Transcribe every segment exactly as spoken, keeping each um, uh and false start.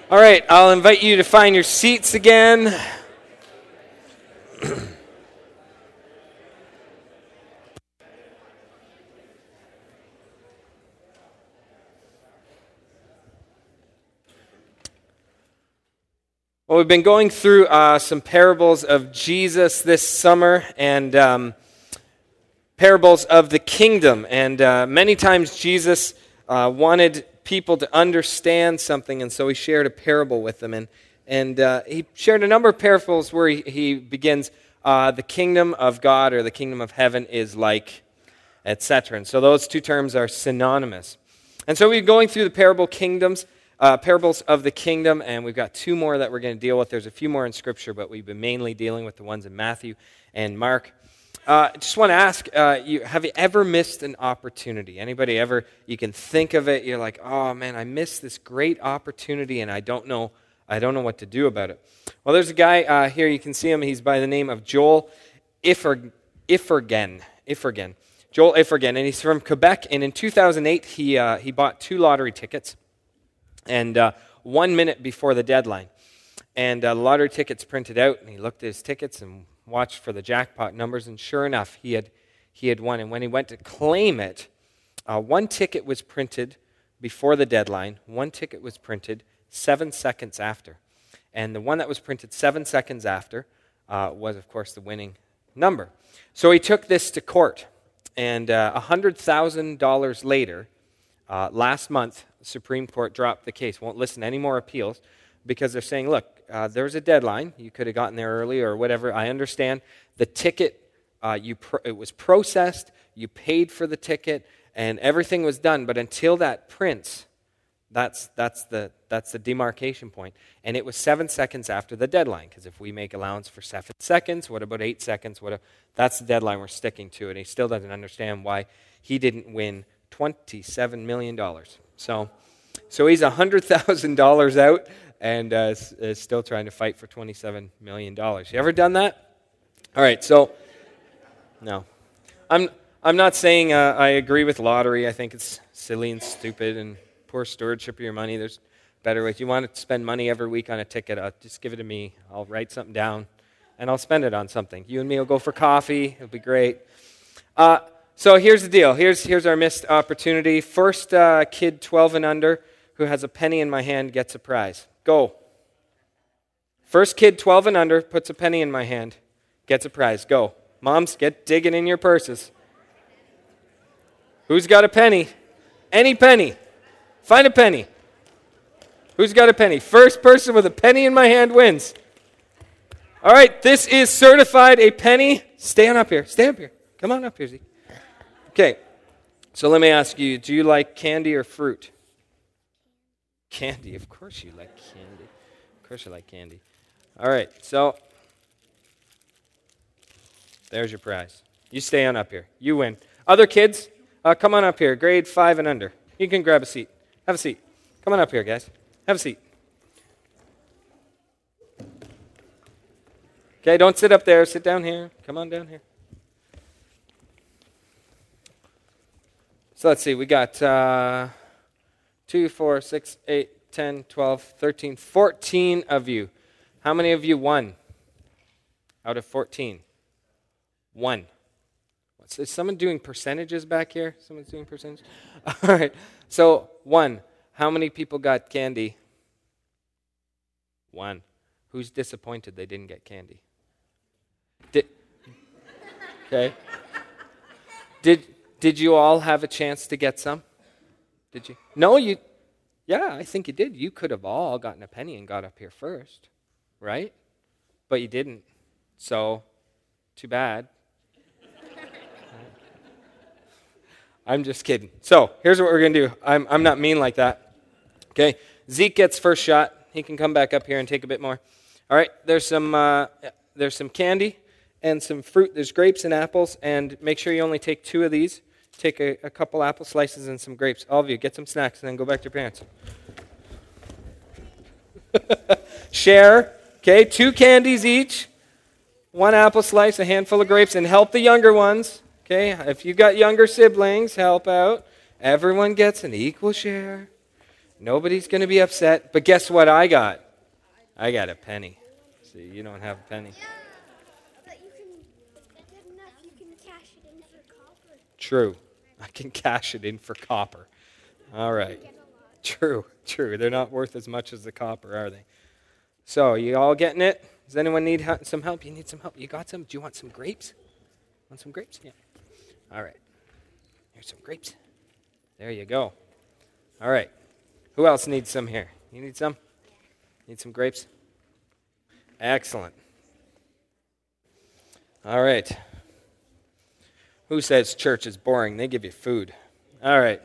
All right, I'll invite you to find your seats again. Well, we've been going through uh, some parables of Jesus this summer, and um, parables of the kingdom. And uh, many times Jesus uh, wanted people to understand something, and so he shared a parable with them. And and uh, he shared a number of parables where he, he begins, uh, the kingdom of God or the kingdom of heaven is like, et cetera. And so those two terms are synonymous. And so we're going through the parable kingdoms, uh, parables of the kingdom, and we've got two more that we're going to deal with. There's a few more in Scripture, but we've been mainly dealing with the ones in Matthew and Mark. I uh, just want to ask, uh, you, have you ever missed an opportunity? Anybody ever, you can think of it, you're like, oh man, I missed this great opportunity and I don't know I don't know what to do about it. Well, there's a guy uh, here, you can see him, he's by the name of Joel Ifer, Ifergen, Ifergen, Joel Ifergen, and he's from Quebec, and in two thousand eight, he uh, he bought two lottery tickets, and uh, one minute before the deadline, and uh, the lottery tickets printed out, and he looked at his tickets and watched for the jackpot numbers, and sure enough, he had he had won. And when he went to claim it, uh, one ticket was printed before the deadline. One ticket was printed seven seconds after. And the one that was printed seven seconds after uh, was, of course, the winning number. So he took this to court. And uh, one hundred thousand dollars later, uh, last month, the Supreme Court dropped the case. Won't listen to any more appeals because they're saying, look, Uh, there's a deadline. You could have gotten there early or whatever. I understand. The ticket, uh, you pro- it was processed, you paid for the ticket, and everything was done. But until that prints, that's that's the that's the demarcation point. And it was seven seconds after the deadline. Because if we make allowance for seven seconds, what about eight seconds? What? A, that's the deadline we're sticking to. And he still doesn't understand why he didn't win twenty-seven million dollars. So, so he's one hundred thousand dollars out. And uh, is, is still trying to fight for twenty-seven million dollars. You ever done that? All right, so, no. I'm I'm not saying uh, I agree with lottery. I think it's silly and stupid and poor stewardship of your money. There's better ways. You want to spend money every week on a ticket, uh, just give it to me. I'll write something down, and I'll spend it on something. You and me will go for coffee. It'll be great. Uh, so here's the deal. Here's, here's our missed opportunity. First uh, kid twelve and under who has a penny in my hand gets a prize. Go. First kid twelve and under puts a penny in my hand, gets a prize. Go. Moms, get digging in your purses. Who's got a penny? Any penny. Find a penny. Who's got a penny? First person with a penny in my hand wins. All right, this is certified a penny. Stay on up here. Stay up here. Come on up here, Zeke. Okay, so let me ask you, do you like candy or fruit? Candy, of course you like candy. Of course you like candy. All right, so there's your prize. You stay on up here. You win. Other kids, uh, come on up here. Grade five and under. You can grab a seat. Have a seat. Come on up here, guys. Have a seat. Okay, don't sit up there. Sit down here. Come on down here. So let's see. We got... Uh, Two, four, six, eight, ten, twelve, thirteen, fourteen of you. How many of you won out of fourteen? One. Is someone doing percentages back here? Someone's doing percentages? All right. So, one. How many people got candy? One. Who's disappointed they didn't get candy? Did, okay. Did, did you all have a chance to get some? Did you? No, you, yeah, I think you did. You could have all gotten a penny and got up here first, right? But you didn't. So, too bad. I'm just kidding. So, here's what we're going to do. I'm I'm not mean like that. Okay, Zeke gets first shot. He can come back up here and take a bit more. All right, there's some uh, there's some candy and some fruit. There's grapes and apples, and make sure you only take two of these. Take a, a couple apple slices and some grapes. All of you, get some snacks and then go back to your parents. Share. Okay, two candies each. One apple slice, a handful of grapes, and help the younger ones. Okay, if you got younger siblings, help out. Everyone gets an equal share. Nobody's going to be upset. But guess what I got? I got a penny. See, you don't have a penny. Yeah, but you can, if it's good enough, you can cash it in for copper. True. I can cash it in for copper. All right. Get a lot. True, true. They're not worth as much as the copper, are they? So, you all getting it? Does anyone need ha- some help? You need some help? You got some? Do you want some grapes? Want some grapes? Yeah. All right. Here's some grapes. There you go. All right. Who else needs some here? You need some? Need some grapes? Excellent. All right. Who says church is boring? They give you food. All right.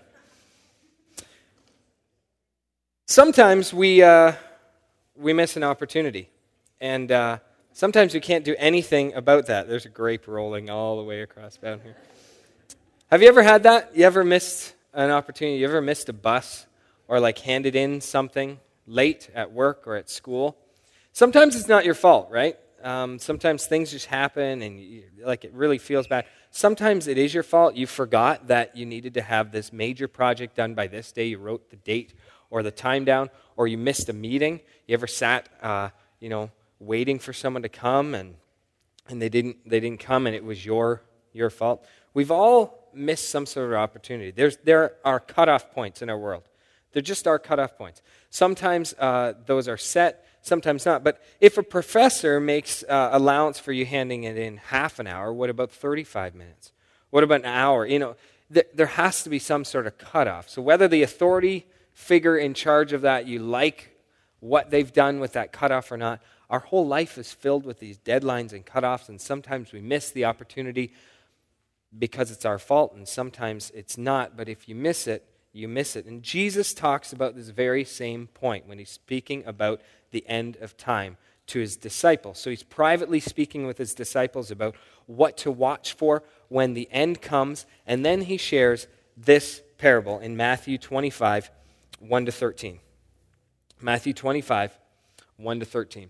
Sometimes we uh, we miss an opportunity, and uh, sometimes we can't do anything about that. There's a grape rolling all the way across down here. Have you ever had that? You ever missed an opportunity? You ever missed a bus or like handed in something late at work or at school? Sometimes it's not your fault, right? Um, sometimes things just happen and you, like it really feels bad. Sometimes it is your fault. You forgot that you needed to have this major project done by this day. You wrote the date or the time down, or you missed a meeting. You ever sat, uh, you know, waiting for someone to come and and they didn't they didn't come and it was your your fault? We've all missed some sort of opportunity. There's there are cutoff points in our world. There just are cutoff points. Sometimes uh, those are set, sometimes not. But if a professor makes uh, allowance for you handing it in half an hour, what about thirty-five minutes? What about an hour? You know, th- there has to be some sort of cutoff. So whether the authority figure in charge of that, you like what they've done with that cutoff or not, our whole life is filled with these deadlines and cutoffs, and sometimes we miss the opportunity because it's our fault, and sometimes it's not. But if you miss it, you miss it. And Jesus talks about this very same point when he's speaking about the end of time to his disciples. So he's privately speaking with his disciples about what to watch for when the end comes, and then he shares this parable in Matthew twenty-five, one to thirteen. Matthew twenty-five, one to thirteen.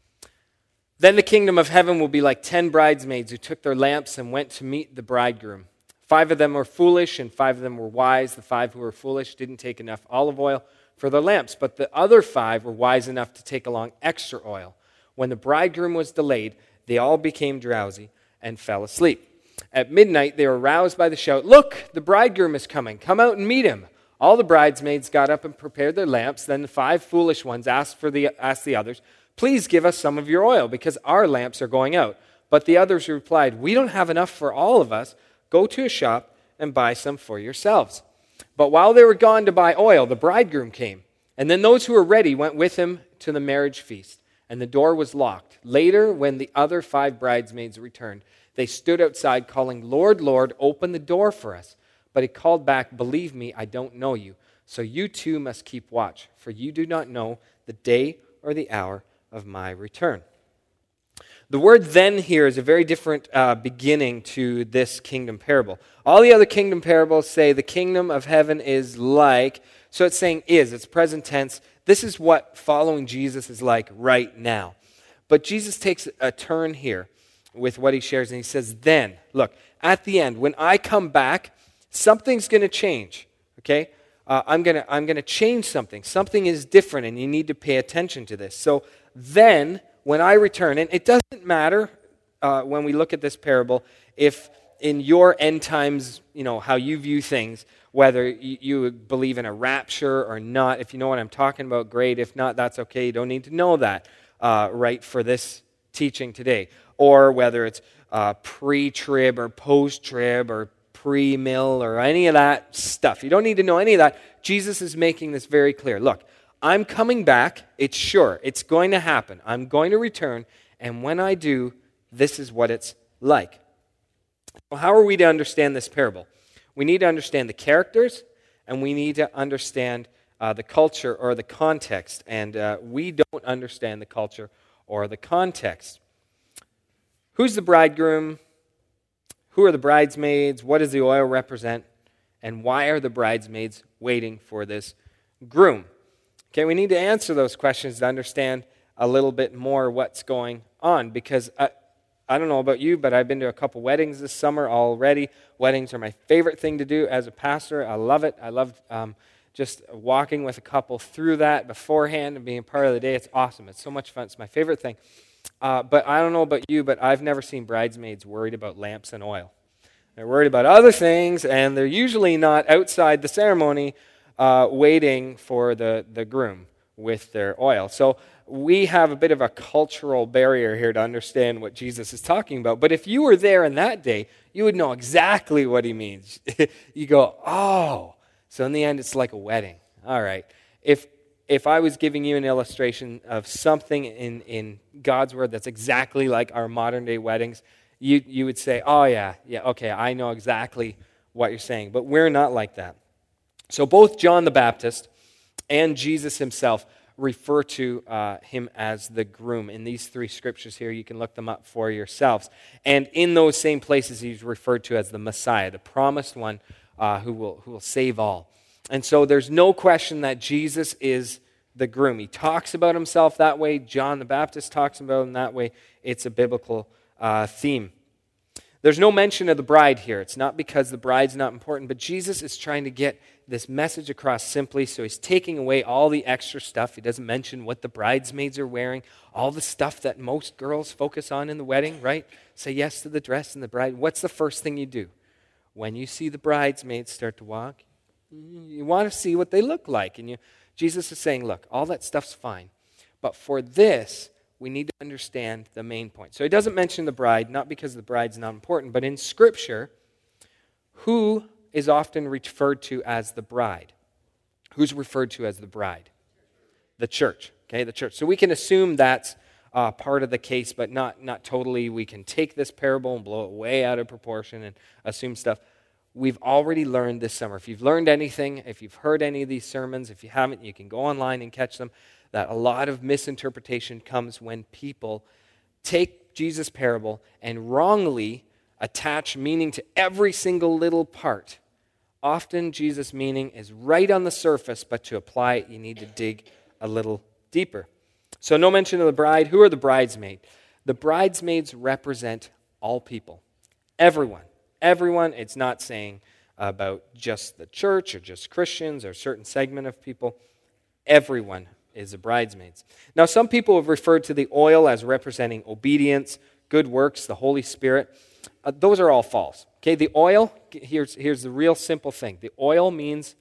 Then the kingdom of heaven will be like ten bridesmaids who took their lamps and went to meet the bridegroom. Five of them were foolish and five of them were wise. The five who were foolish didn't take enough olive oil for their lamps, but the other five were wise enough to take along extra oil. When the bridegroom was delayed, they all became drowsy and fell asleep. At midnight, they were roused by the shout, "Look, the bridegroom is coming. Come out and meet him." All the bridesmaids got up and prepared their lamps. Then the five foolish ones asked for the asked the others, "Please give us some of your oil, because our lamps are going out." But the others replied, "We don't have enough for all of us. Go to a shop and buy some for yourselves." But while they were gone to buy oil, the bridegroom came. And then those who were ready went with him to the marriage feast, and the door was locked. Later, when the other five bridesmaids returned, they stood outside calling, "Lord, Lord, open the door for us." But he called back, "Believe me, I don't know you. So you too must keep watch, for you do not know the day or the hour of my return." The word "then" here is a very different uh, beginning to this kingdom parable. All the other kingdom parables say the kingdom of heaven is like, so it's saying is, it's present tense. This is what following Jesus is like right now. But Jesus takes a turn here with what he shares, and he says, then, look, at the end, when I come back, something's going to change, okay? Uh, I'm going to I'm going to change something. Something is different, and you need to pay attention to this. So then, when I return, and it doesn't matter uh, when we look at this parable, if in your end times, you know, how you view things, whether you, you believe in a rapture or not, if you know what I'm talking about, great. If not, that's okay. You don't need to know that, uh, right, for this teaching today. Or whether it's uh, pre-trib or post-trib or pre-mill or any of that stuff. You don't need to know any of that. Jesus is making this very clear. Look, I'm coming back. It's sure. It's going to happen. I'm going to return. And when I do, this is what it's like. Well, how are we to understand this parable? We need to understand the characters, and we need to understand uh, the culture or the context. And uh, we don't understand the culture or the context. Who's the bridegroom? Who are the bridesmaids? What does the oil represent? And why are the bridesmaids waiting for this groom? Okay, we need to answer those questions to understand a little bit more what's going on. Because I, I don't know about you, but I've been to a couple weddings this summer already. Weddings are my favorite thing to do as a pastor. I love it. I love um, just walking with a couple through that beforehand and being part of the day. It's awesome. It's so much fun. It's my favorite thing. Uh, but I don't know about you, but I've never seen bridesmaids worried about lamps and oil. They're worried about other things, and they're usually not outside the ceremony uh, waiting for the, the groom with their oil. So we have a bit of a cultural barrier here to understand what Jesus is talking about. But if you were there in that day, you would know exactly what he means. You go, oh. So in the end, it's like a wedding. All right. If if I was giving you an illustration of something in, in God's word that's exactly like our modern day weddings, you, you would say, oh yeah, yeah, okay, I know exactly what you're saying. But we're not like that. So both John the Baptist and Jesus himself refer to uh, him as the groom. In these three scriptures here, you can look them up for yourselves. And in those same places, he's referred to as the Messiah, the promised one uh, who will who will save all. And so there's no question that Jesus is the groom. He talks about himself that way. John the Baptist talks about him that way. It's a biblical uh, theme. There's no mention of the bride here. It's not because the bride's not important, but Jesus is trying to get this message across simply, so he's taking away all the extra stuff. He doesn't mention what the bridesmaids are wearing, all the stuff that most girls focus on in the wedding, right? Say yes to the dress and the bride. What's the first thing you do? When you see the bridesmaids start to walk, you want to see what they look like. And you, Jesus is saying, look, all that stuff's fine. But for this, we need to understand the main point. So he doesn't mention the bride, not because the bride's not important, but in Scripture, who is often referred to as the bride? Who's referred to as the bride? The church, okay, the church. So we can assume that's uh, part of the case, but not, not totally. We can take this parable and blow it way out of proportion and assume stuff. We've already learned this summer. If you've learned anything, if you've heard any of these sermons, if you haven't, you can go online and catch them, that a lot of misinterpretation comes when people take Jesus' parable and wrongly attach meaning to every single little part. Often Jesus' meaning is right on the surface, but to apply it, you need to dig a little deeper. So no mention of the bride. Who are the bridesmaids? The bridesmaids represent all people. Everyone. Everyone. It's not saying about just the church or just Christians or a certain segment of people. Everyone is a bridesmaids. Now, some people have referred to the oil as representing obedience, good works, the Holy Spirit. Uh, those are all false. Okay, the oil, here's, here's the real simple thing. The oil means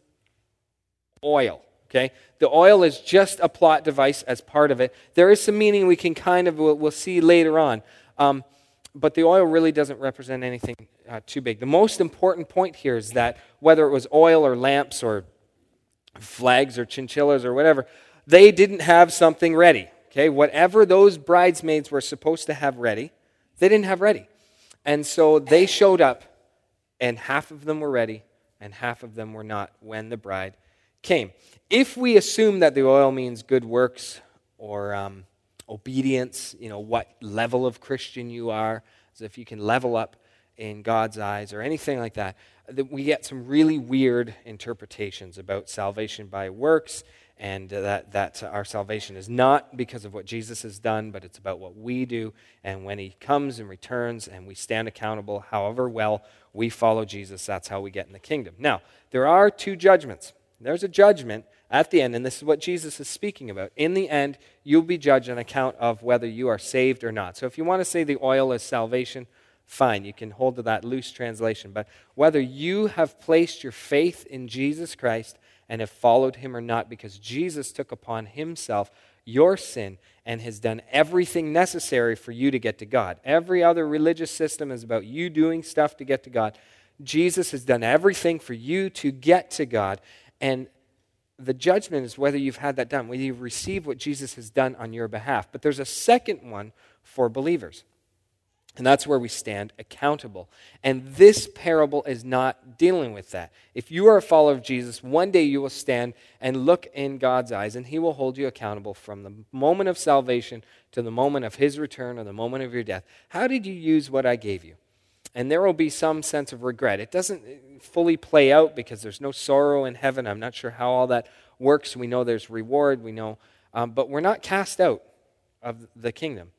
oil. Okay, the oil is just a plot device as part of it. There is some meaning we can kind of, we'll, we'll see later on. Um, but the oil really doesn't represent anything uh, too big. The most important point here is that whether it was oil or lamps or flags or chinchillas or whatever, they didn't have something ready. Okay, whatever those bridesmaids were supposed to have ready, they didn't have ready. And so they showed up, and half of them were ready, and half of them were not when the bride came. If we assume that the oil means good works or um, obedience, you know, what level of Christian you are, as if you can level up in God's eyes or anything like that, that we get some really weird interpretations about salvation by works, and that, that our salvation is not because of what Jesus has done, but it's about what we do. And when he comes and returns and we stand accountable, however well we follow Jesus, that's how we get in the kingdom. Now, there are two judgments. There's a judgment at the end, and this is what Jesus is speaking about. In the end, you'll be judged on account of whether you are saved or not. So if you want to say the oil is salvation, fine, you can hold to that loose translation. But whether you have placed your faith in Jesus Christ and have followed him or not, because Jesus took upon himself your sin and has done everything necessary for you to get to God. Every other religious system is about you doing stuff to get to God. Jesus has done everything for you to get to God. And the judgment is whether you've had that done, whether you've received what Jesus has done on your behalf. But there's a second one for believers. And that's where we stand accountable. And this parable is not dealing with that. If you are a follower of Jesus, one day you will stand and look in God's eyes, and he will hold you accountable from the moment of salvation to the moment of his return or the moment of your death. How did you use what I gave you? And there will be some sense of regret. It doesn't fully play out because there's no sorrow in heaven. I'm not sure how all that works. We know there's reward. We know, um, but we're not cast out of the kingdom.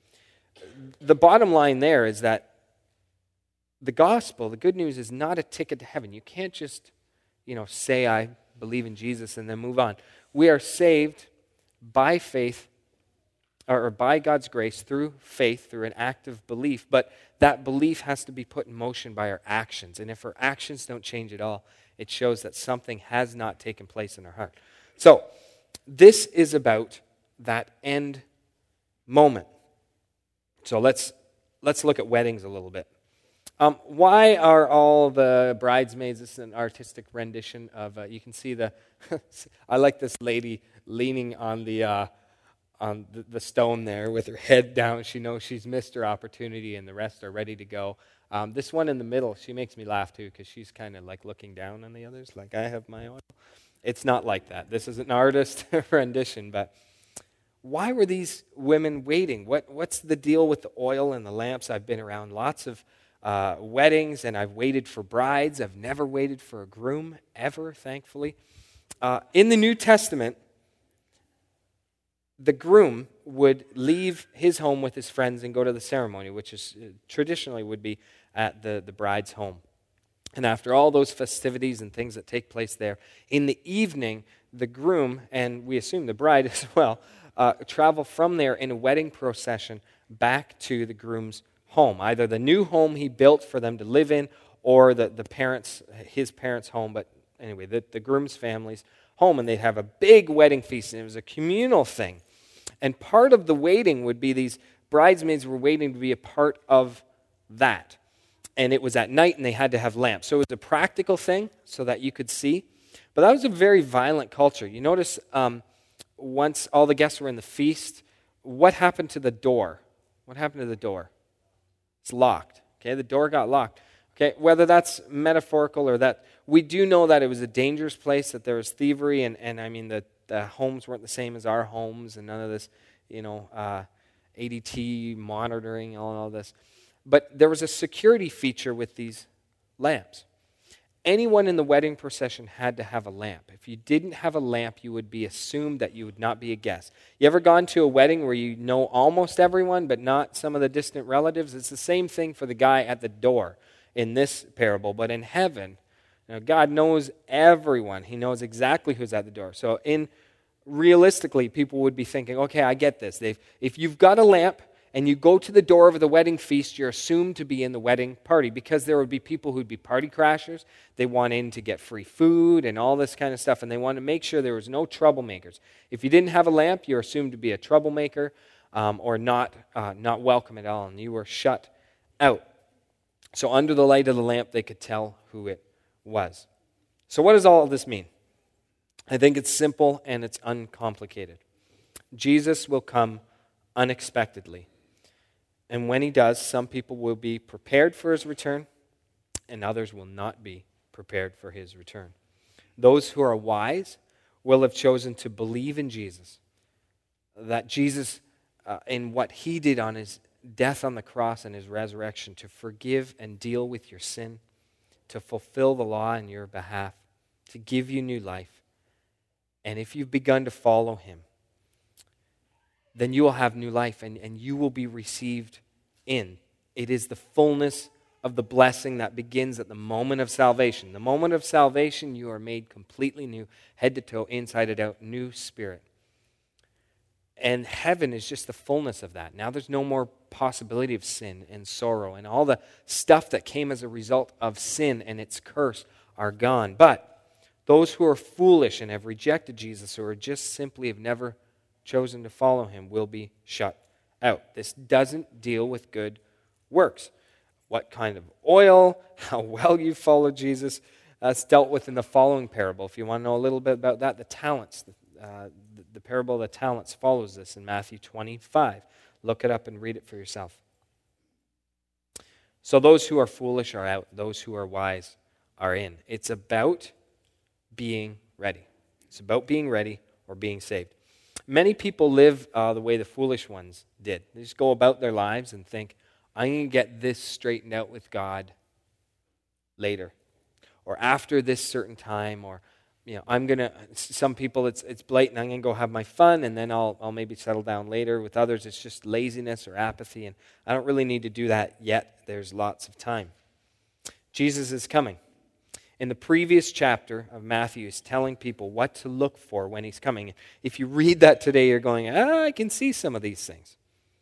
The bottom line there is that the gospel, the good news, is not a ticket to heaven. You can't just, you know, say I believe in Jesus, and then move on. We are saved by faith, or by God's grace through faith, through an act of belief, but that belief has to be put in motion by our actions. And if our actions don't change at all, it shows that something has not taken place in our heart. So, this is about that end moment. So let's let's look at weddings a little bit. Um, why are all the bridesmaids? This is an artistic rendition of. Uh, you can see the. I like this lady leaning on the uh, on the, the stone there with her head down. She knows she's missed her opportunity, and the rest are ready to go. Um, this one in the middle, she makes me laugh too because she's kind of like looking down on the others, like I have my oil. It's not like that. This is an artist rendition, but. Why were these women waiting? What, what's the deal with the oil and the lamps? I've been around lots of uh, weddings, and I've waited for brides. I've never waited for a groom, ever, thankfully. Uh, in the New Testament, the groom would leave his home with his friends and go to the ceremony, which is uh, traditionally would be at the, the bride's home. And after all those festivities and things that take place there, in the evening, the groom, and we assume the bride as well, Uh, travel from there in a wedding procession back to the groom's home, either the new home he built for them to live in or the, the parents, his parents' home, but anyway, the, the groom's family's home, and they'd have a big wedding feast, and it was a communal thing. And part of the waiting would be these bridesmaids were waiting to be a part of that. And it was at night, and they had to have lamps. So it was a practical thing so that you could see. But that was a very violent culture. You notice... Um, Once all the guests were in the feast, what happened to the door? What happened to the door? It's locked. Okay, the door got locked. Okay, whether that's metaphorical or that, we do know that it was a dangerous place, that there was thievery, and, and I mean, the, the homes weren't the same as our homes, and none of this, you know, uh, A D T monitoring, all, all this. But there was a security feature with these lamps. Anyone in the wedding procession had to have a lamp. If you didn't have a lamp, you would be assumed that you would not be a guest. You ever gone to a wedding where you know almost everyone, but not some of the distant relatives? It's the same thing for the guy at the door in this parable. But in heaven, you know, God knows everyone. He knows exactly who's at the door. So in realistically, people would be thinking, okay, I get this. They've, if you've got a lamp, and you go to the door of the wedding feast, you're assumed to be in the wedding party because there would be people who'd be party crashers. They want in to get free food and all this kind of stuff, and they want to make sure there was no troublemakers. If you didn't have a lamp, you're assumed to be a troublemaker um, or not, uh, not welcome at all, and you were shut out. So under the light of the lamp, they could tell who it was. So what does all of this mean? I think it's simple and it's uncomplicated. Jesus will come unexpectedly. And when he does, some people will be prepared for his return, and others will not be prepared for his return. Those who are wise will have chosen to believe in Jesus, that Jesus, uh, in what he did on his death on the cross and his resurrection, to forgive and deal with your sin, to fulfill the law in your behalf, to give you new life. And if you've begun to follow him, then you will have new life, and, and you will be received in. It is the fullness of the blessing that begins at the moment of salvation. The moment of salvation, you are made completely new, head to toe, inside and out, new spirit. And heaven is just the fullness of that. Now there's no more possibility of sin and sorrow, and all the stuff that came as a result of sin and its curse are gone. But those who are foolish and have rejected Jesus, or just simply have never chosen to follow him, will be shut out. This doesn't deal with good works. What kind of oil, how well you follow Jesus, that's dealt with in the following parable. If you want to know a little bit about that, the talents, uh, the, the parable of the talents follows this in Matthew twenty-five. Look it up and read it for yourself. So those who are foolish are out. Those who are wise are in. It's about being ready. It's about being ready or being saved. Many people live uh, the way the foolish ones did. They just go about their lives and think, I'm going to get this straightened out with God later, or after this certain time, or you know, I'm going to. Some people, it's it's blatant. I'm going to go have my fun, and then I'll I'll maybe settle down later. With others, it's just laziness or apathy, and I don't really need to do that yet. There's lots of time. Jesus is coming, In the previous chapter of Matthew, he's telling people what to look for when he's coming. If you read that today, you're going, ah, I can see some of these things.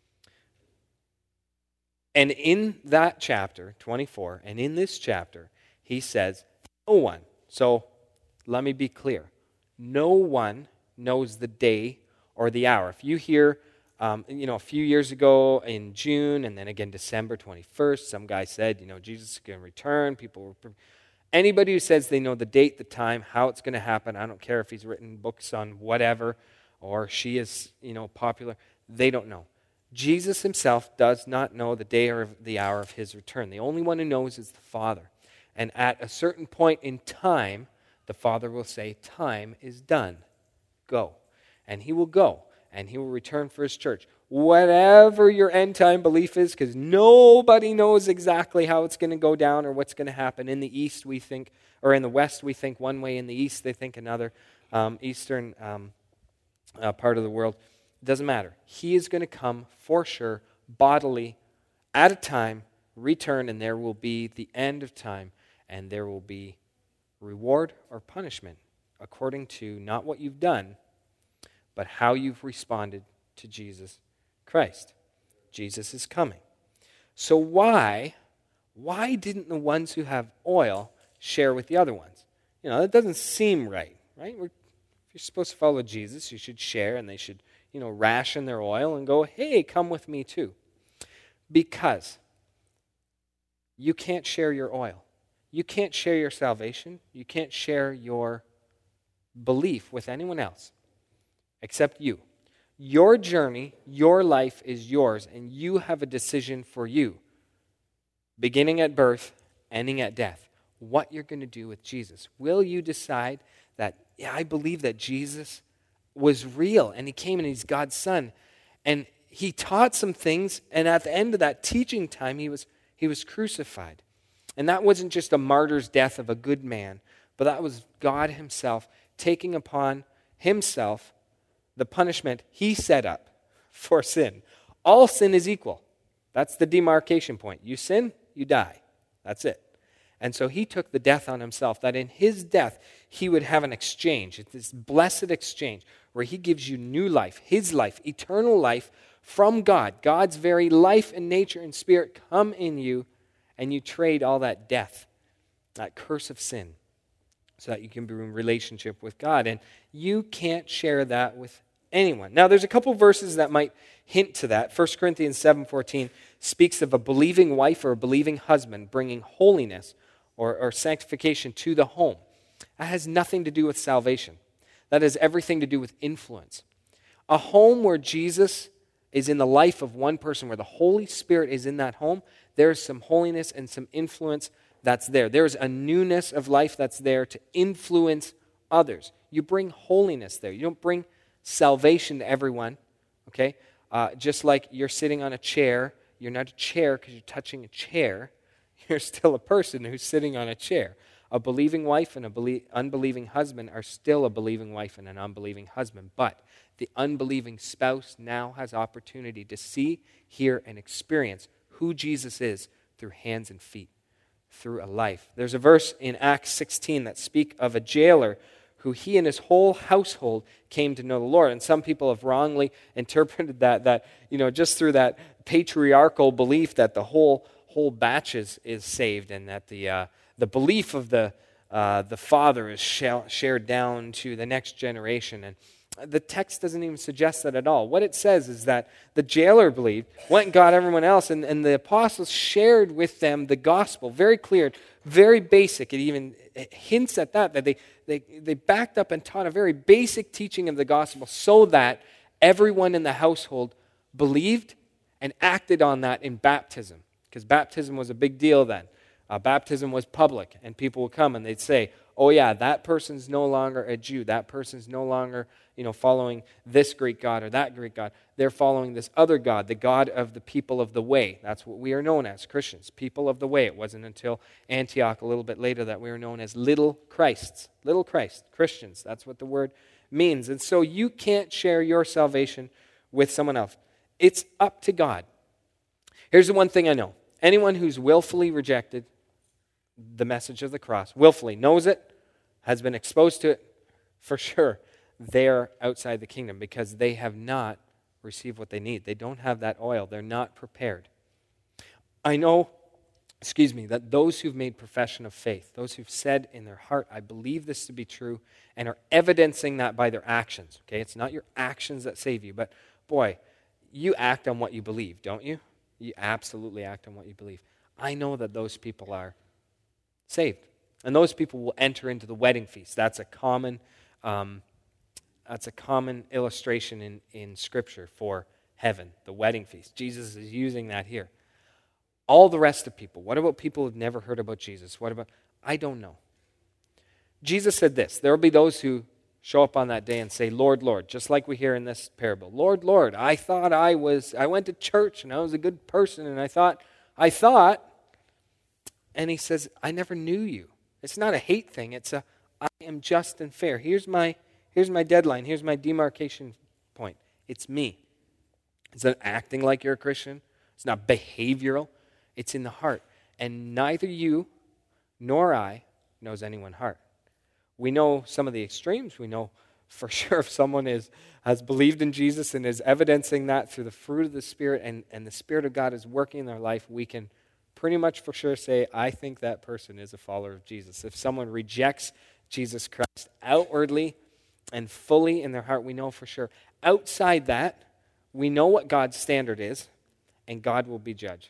And in that chapter, twenty-four, and in this chapter, he says, no one, so let me be clear, no one knows the day or the hour. If you hear, um, you know, a few years ago in June, and then again December twenty-first, some guy said, you know, Jesus is going to return. People were... Anybody who says they know the date, the time, how it's going to happen, I don't care if he's written books on whatever, or she is, you know, popular, they don't know. Jesus himself does not know the day or the hour of his return. The only one who knows is the Father. And at a certain point in time, the Father will say, time is done. Go. And he will go, and he will return for his church. Whatever your end-time belief is, because nobody knows exactly how it's going to go down or what's going to happen. In the East, we think, or in the West, we think one way. In the East, they think another. Um, Eastern um, uh, part of the world. It doesn't matter. He is going to come for sure, bodily, at a time, return, and there will be the end of time, and there will be reward or punishment according to not what you've done, but how you've responded to Jesus Christ. Jesus is coming. So why, why didn't the ones who have oil share with the other ones? You know, that doesn't seem right, right? We're, if you're supposed to follow Jesus, you should share, and they should, you know, ration their oil and go, hey, come with me too. Because you can't share your oil. You can't share your salvation. You can't share your belief with anyone else except you. Your journey, your life is yours, and you have a decision for you, beginning at birth, ending at death, what you're going to do with Jesus. Will you decide that, yeah, I believe that Jesus was real, and he came and he's God's son, and he taught some things, and at the end of that teaching time, he was he was crucified. And that wasn't just a martyr's death of a good man, but that was God himself taking upon himself the punishment he set up for sin. All sin is equal. That's the demarcation point. You sin, you die. That's it. And so he took the death on himself, that in his death he would have an exchange. It's this blessed exchange where he gives you new life, his life, eternal life from God. God's very life and nature and spirit come in you, and you trade all that death, that curse of sin, so that you can be in relationship with God. And you can't share that with anyone. Now, there's a couple verses that might hint to that. First Corinthians seven fourteen speaks of a believing wife or a believing husband bringing holiness or, or sanctification to the home. That has nothing to do with salvation. That has everything to do with influence. A home where Jesus is in the life of one person, where the Holy Spirit is in that home, there's some holiness and some influence that's there. There's a newness of life that's there to influence others. You bring holiness there. You don't bring salvation to everyone, okay? Uh, just like you're sitting on a chair, you're not a chair because you're touching a chair. You're still a person who's sitting on a chair. A believing wife and a belie- unbelieving husband are still a believing wife and an unbelieving husband. But the unbelieving spouse now has opportunity to see, hear, and experience who Jesus is through hands and feet, through a life. There's a verse in Acts sixteen that speak of a jailer who he and his whole household came to know the Lord. And some people have wrongly interpreted that, that you know, just through that patriarchal belief that the whole whole batch is, is saved, and that the uh, the belief of the uh, the father is sh- shared down to the next generation. And the text doesn't even suggest that at all. What it says is that the jailer believed, went and got everyone else, and, and the apostles shared with them the gospel. Very clear, very basic. It even hints at that, that they, they, they backed up and taught a very basic teaching of the gospel so that everyone in the household believed and acted on that in baptism. Because baptism was a big deal then. Uh, baptism was public, and people would come and they'd say, oh yeah, that person's no longer a Jew. That person's no longer, you know, following this Greek god or that Greek god. They're following this other God, the God of the people of the way. That's what we are known as, Christians, people of the way. It wasn't until Antioch a little bit later that we were known as little Christs, little Christ, Christians. That's what the word means. And so you can't share your salvation with someone else. It's up to God. Here's the one thing I know. Anyone who's willfully rejected the message of the cross, willfully knows it, has been exposed to it, for sure, they're outside the kingdom because they have not received what they need. They don't have that oil. They're not prepared. I know, excuse me, that those who've made profession of faith, those who've said in their heart, I believe this to be true, and are evidencing that by their actions. Okay, it's not your actions that save you, but boy, you act on what you believe, don't you? You absolutely act on what you believe. I know that those people are saved. And those people will enter into the wedding feast. That's a common um, that's a common illustration in, in Scripture for heaven, the wedding feast. Jesus is using that here. All the rest of people, what about people who've never heard about Jesus? What about, I don't know. Jesus said this, there will be those who show up on that day and say, Lord, Lord, just like we hear in this parable. Lord, Lord, I thought I was, I went to church and I was a good person and I thought, I thought, and he says, I never knew you. It's not a hate thing. It's a, I am just and fair. Here's my, here's my deadline. Here's my demarcation point. It's me. It's not acting like you're a Christian. It's not behavioral. It's in the heart. And neither you nor I knows anyone's heart. We know some of the extremes. We know for sure if someone is has believed in Jesus and is evidencing that through the fruit of the Spirit and, and the Spirit of God is working in their life, we can pretty much for sure say, I think that person is a follower of Jesus. If someone rejects Jesus Christ outwardly and fully in their heart, we know for sure. Outside that, we know what God's standard is, and God will be judge.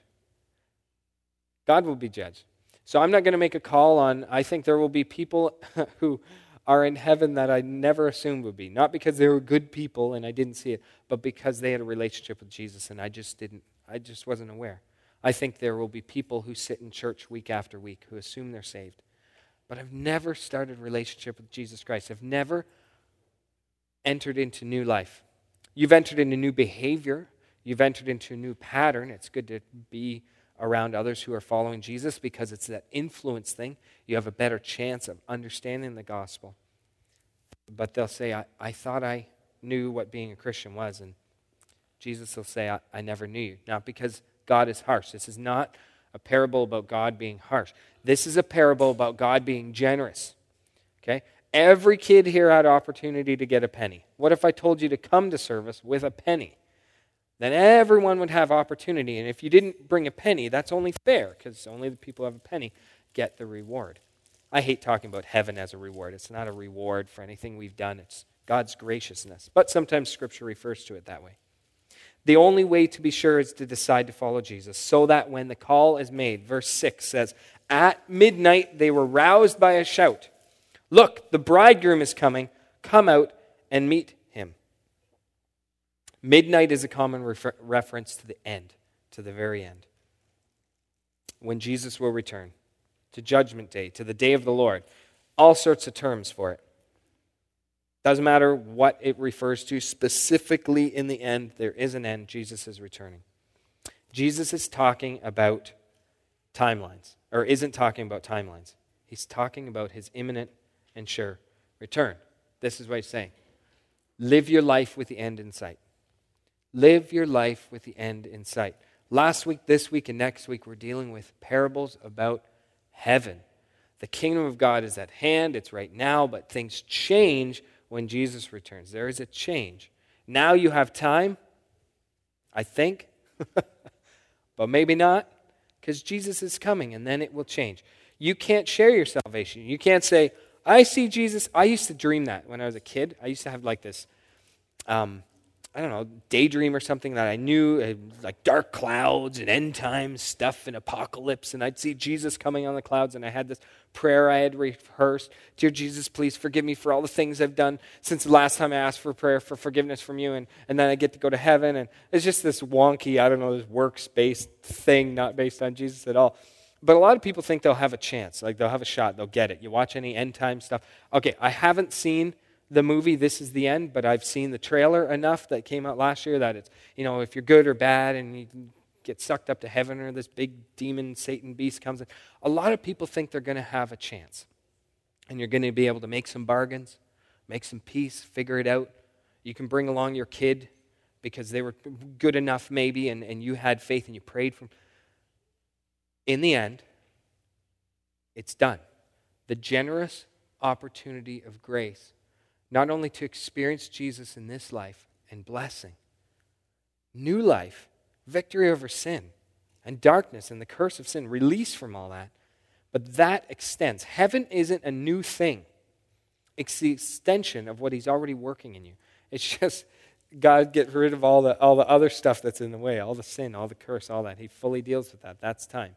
God will be judge. So I'm not going to make a call on, I think there will be people who are in heaven that I never assumed would be. Not because they were good people and I didn't see it, but because they had a relationship with Jesus and I just didn't, I just wasn't aware. I think there will be people who sit in church week after week who assume they're saved, but have never started a relationship with Jesus Christ, have never entered into new life. You've entered into new behavior. You've entered into a new pattern. It's good to be around others who are following Jesus because it's that influence thing. You have a better chance of understanding the gospel. But they'll say, I, I thought I knew what being a Christian was, and Jesus will say, I, I never knew you. Not because God is harsh. This is not a parable about God being harsh. This is a parable about God being generous. Okay? Every kid here had opportunity to get a penny. What if I told you to come to service with a penny? Then everyone would have opportunity. And if you didn't bring a penny, that's only fair, because only the people who have a penny get the reward. I hate talking about heaven as a reward. It's not a reward for anything we've done. It's God's graciousness. But sometimes Scripture refers to it that way. The only way to be sure is to decide to follow Jesus, so that when the call is made, verse six says, at midnight they were roused by a shout. Look, the bridegroom is coming. Come out and meet him. Midnight is a common refer- reference to the end, to the very end. When Jesus will return, to Judgment Day, to the day of the Lord. All sorts of terms for it. Doesn't matter what it refers to. Specifically in the end, there is an end. Jesus is returning. Jesus is talking about timelines, or isn't talking about timelines. He's talking about his imminent and sure return. This is what he's saying. Live your life with the end in sight. Live your life with the end in sight. Last week, this week, and next week, we're dealing with parables about heaven. The kingdom of God is at hand. It's right now, but things change when Jesus returns. There is a change. Now you have time, I think, but maybe not, because Jesus is coming, and then it will change. You can't share your salvation. You can't say, I see Jesus. I used to dream that when I was a kid. I used to have like this, um, I don't know, daydream or something that I knew, uh, like dark clouds and end times stuff and apocalypse, and I'd see Jesus coming on the clouds, and I had this prayer I had rehearsed. Dear Jesus, please forgive me for all the things I've done since the last time I asked for prayer for forgiveness from you, and, and then I get to go to heaven, and it's just this wonky, I don't know, this works-based thing, not based on Jesus at all. But a lot of people think they'll have a chance, like they'll have a shot, they'll get it. You watch any end time stuff. Okay, I haven't seen the movie This Is the End, but I've seen the trailer enough that came out last year that it's, you know, if you're good or bad and you get sucked up to heaven or this big demon Satan beast comes in, a lot of people think they're going to have a chance. And you're going to be able to make some bargains, make some peace, figure it out. You can bring along your kid because they were good enough maybe and, and you had faith and you prayed for them. In the end, It's done. The generous opportunity of grace, not only to experience Jesus in this life and blessing, new life, victory over sin and darkness and the curse of sin, release from all that, but that extends. Heaven isn't a new thing. It's the extension of what he's already working in you. It's just God gets rid of all the all the other stuff that's in the way, all the sin, all the curse, all that. He fully deals with that. That's time.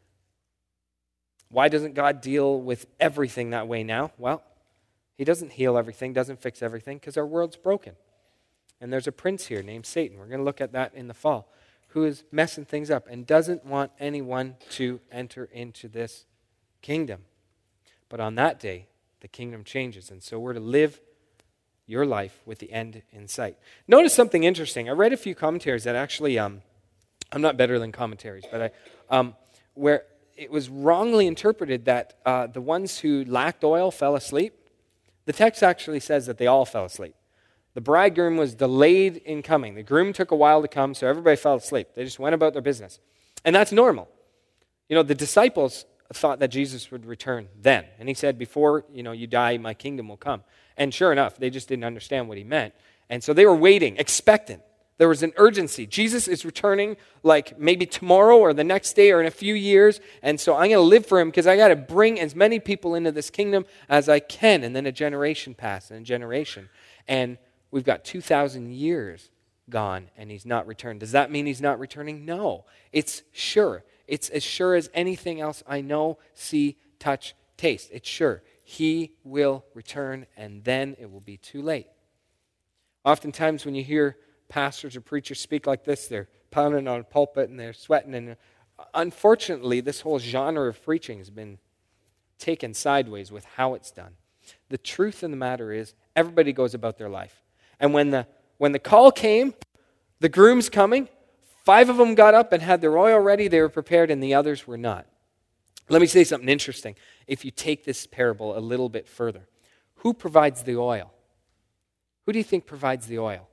Why doesn't God deal with everything that way now? Well, he doesn't heal everything, doesn't fix everything, because our world's broken. And there's a prince here named Satan. We're going to look at that in the fall, who is messing things up and doesn't want anyone to enter into this kingdom. But on that day, the kingdom changes. And so we're to live your life with the end in sight. Notice something interesting. I read a few commentaries that actually, um, I'm not better than commentaries, but I, um, where it was wrongly interpreted that uh, the ones who lacked oil fell asleep. The text actually says that they all fell asleep. The bridegroom was delayed in coming. The groom took a while to come, so everybody fell asleep. They just went about their business. And that's normal. You know, the disciples thought that Jesus would return then. And he said, before, you know, you die, my kingdom will come. And sure enough, they just didn't understand what he meant. And so they were waiting, expectant. There was an urgency. Jesus is returning like maybe tomorrow or the next day or in a few years. And so I'm going to live for him because I got to bring as many people into this kingdom as I can. And then a generation passed and a generation. And we've got two thousand years gone and he's not returned. Does that mean he's not returning? No. It's sure. It's as sure as anything else I know, see, touch, taste. It's sure. He will return and then it will be too late. Oftentimes when you hear pastors or preachers speak like this, they're pounding on a pulpit and they're sweating. And unfortunately, this whole genre of preaching has been taken sideways with how it's done. The truth of the matter is, everybody goes about their life. And when the when the call came, the groom's coming, five of them got up and had their oil ready, they were prepared, and the others were not. Let me say something interesting. If you take this parable a little bit further, who provides the oil? Who do you think provides the oil?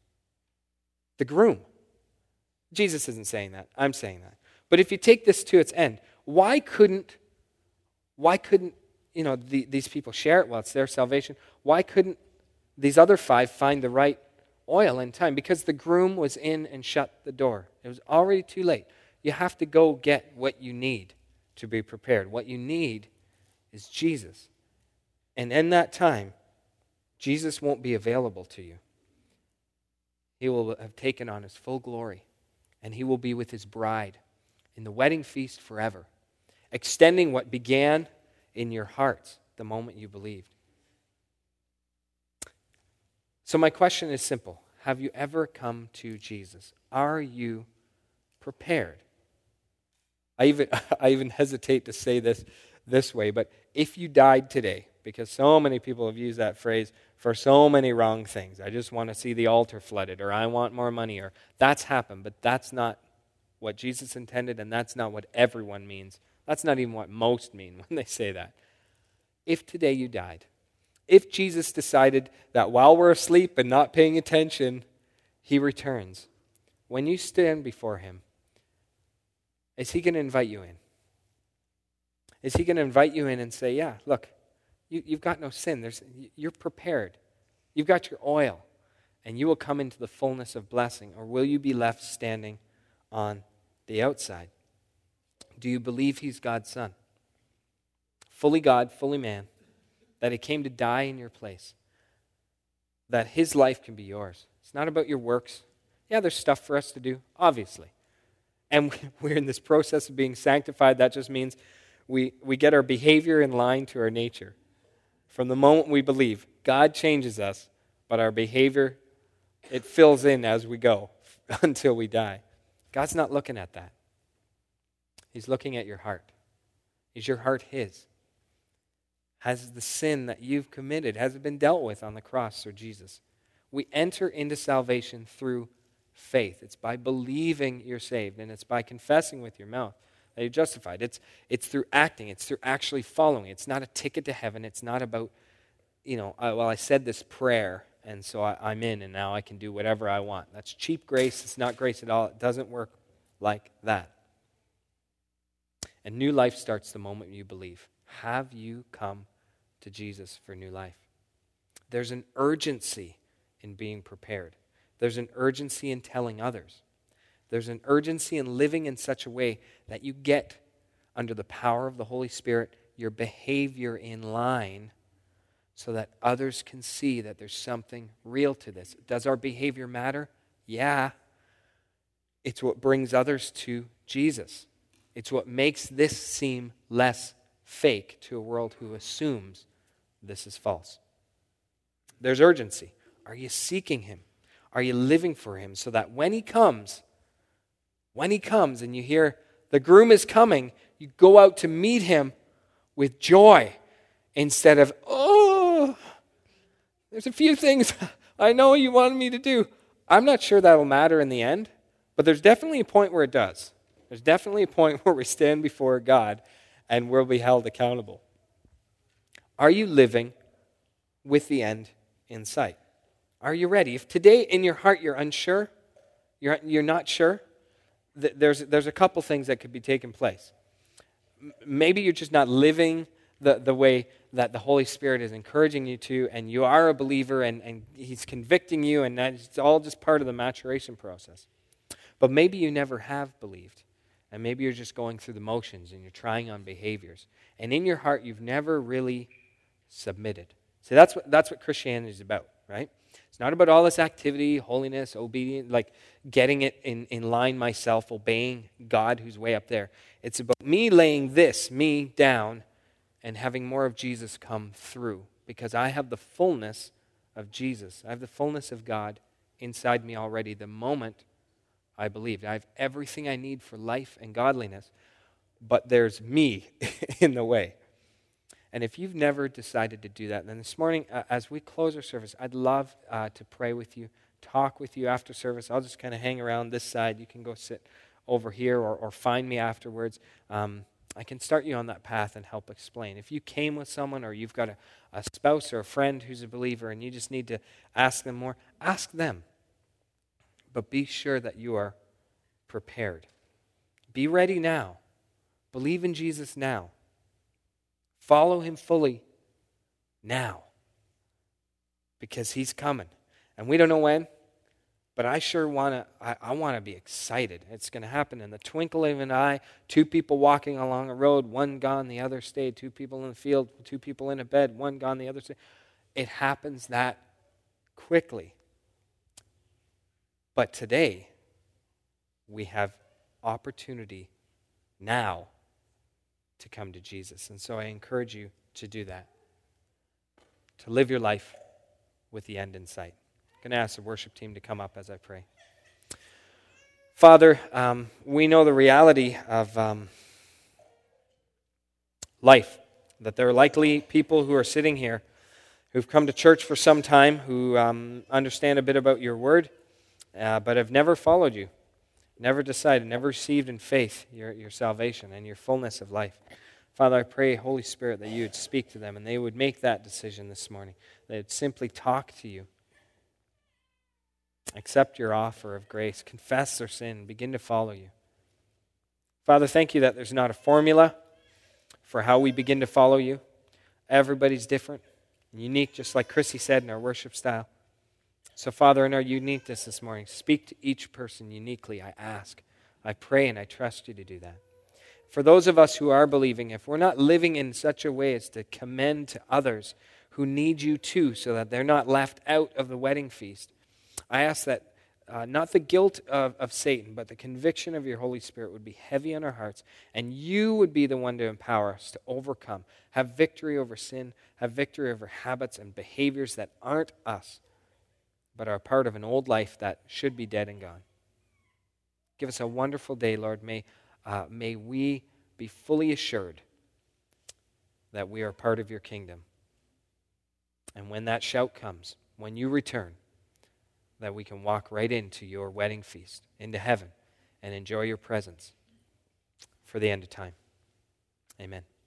The groom. Jesus isn't saying that. I'm saying that. But if you take this to its end, why couldn't, why couldn't, you know, the, these people share it? Well, it's their salvation. Why couldn't these other five find the right oil in time? Because the groom was in and shut the door. It was already too late. You have to go get what you need to be prepared. What you need is Jesus. And in that time, Jesus won't be available to you. He will have taken on his full glory, and he will be with his bride in the wedding feast forever, extending what began in your hearts the moment you believed. So my question is simple. Have you ever come to Jesus? Are you prepared? I even I even hesitate to say this this way, but if you died today, because so many people have used that phrase for so many wrong things. I just want to see the altar flooded, or I want more money, or that's happened, but that's not what Jesus intended, and that's not what everyone means. That's not even what most mean when they say that. If today you died, if Jesus decided that while we're asleep and not paying attention, he returns, when you stand before him, is he going to invite you in? Is he going to invite you in and say, yeah, look, you, you've got no sin. There's, you're prepared. You've got your oil, and you will come into the fullness of blessing, or will you be left standing on the outside? Do you believe he's God's son? Fully God, fully man, that he came to die in your place, that his life can be yours. It's not about your works. Yeah, there's stuff for us to do, obviously. And we're in this process of being sanctified. That just means we, we get our behavior in line to our nature. From the moment we believe, God changes us, but our behavior, it fills in as we go until we die. God's not looking at that. He's looking at your heart. Is your heart his? Has the sin that you've committed, has it been dealt with on the cross through Jesus? We enter into salvation through faith. It's by believing you're saved, and it's by confessing with your mouth that you're justified. It's, it's through acting. It's through actually following. It's not a ticket to heaven. It's not about, you know, I, well, I said this prayer, and so I, I'm in, and now I can do whatever I want. That's cheap grace. It's not grace at all. It doesn't work like that. And new life starts the moment you believe. Have you come to Jesus for new life? There's an urgency in being prepared. There's an urgency in telling others. There's an urgency in living in such a way that you get, under the power of the Holy Spirit, your behavior in line so that others can see that there's something real to this. Does our behavior matter? Yeah. It's what brings others to Jesus. It's what makes this seem less fake to a world who assumes this is false. There's urgency. Are you seeking him? Are you living for him so that when he comes, when he comes and you hear the groom is coming, you go out to meet him with joy instead of, oh, there's a few things I know you wanted me to do. I'm not sure that'll matter in the end, but there's definitely a point where it does. There's definitely a point where we stand before God and we'll be held accountable. Are you living with the end in sight? Are you ready? If today in your heart you're unsure, you're, you're not sure, th- there's, there's a couple things that could be taking place. M- maybe you're just not living the, the way that the Holy Spirit is encouraging you to, and you are a believer and, and he's convicting you, and that it's all just part of the maturation process. But maybe you never have believed, and maybe you're just going through the motions and you're trying on behaviors. And in your heart, you've never really submitted. So that's what, that's what Christianity is about, right? It's not about all this activity, holiness, obedience, like getting it in, in line myself, obeying God who's way up there. It's about me laying this, me, down, and having more of Jesus come through, because I have the fullness of Jesus. I have the fullness of God inside me already the moment I believed. I have everything I need for life and godliness, but there's me in the way. And if you've never decided to do that, then this morning, uh, as we close our service, I'd love uh, to pray with you, talk with you after service. I'll just kind of hang around this side. You can go sit over here or, or find me afterwards. Um, I can start you on that path and help explain. If you came with someone or you've got a, a spouse or a friend who's a believer and you just need to ask them more, ask them. But be sure that you are prepared. Be ready now. Believe in Jesus now. Follow him fully now, because he's coming. And we don't know when, but I sure want to, I, I want to be excited. It's going to happen in the twinkle of an eye. Two people walking along a road, one gone, the other stayed. Two people in the field, two people in a bed, one gone, the other stayed. It happens that quickly. But today, we have opportunity now to come to Jesus. And so I encourage you to do that, to live your life with the end in sight. I'm going to ask the worship team to come up as I pray. Father, um, we know the reality of um, life, that there are likely people who are sitting here who've come to church for some time, who um, understand a bit about your word, uh, but have never followed you. Never decided, never received in faith your, your salvation and your fullness of life. Father, I pray, Holy Spirit, that you would speak to them and they would make that decision this morning. They'd simply talk to you. Accept your offer of grace. Confess their sin. Begin to follow you. Father, thank you that there's not a formula for how we begin to follow you. Everybody's different, unique, just like Chrissy said in our worship style. So, Father, in our uniqueness this morning, speak to each person uniquely, I ask. I pray and I trust you to do that. For those of us who are believing, if we're not living in such a way as to commend to others who need you too, so that they're not left out of the wedding feast, I ask that uh, not the guilt of, of Satan, but the conviction of your Holy Spirit would be heavy on our hearts, and you would be the one to empower us to overcome, have victory over sin, have victory over habits and behaviors that aren't us, but are part of an old life that should be dead and gone. Give us a wonderful day, Lord. May, uh, may we be fully assured that we are part of your kingdom. And when that shout comes, when you return, that we can walk right into your wedding feast, into heaven, and enjoy your presence for the end of time. Amen.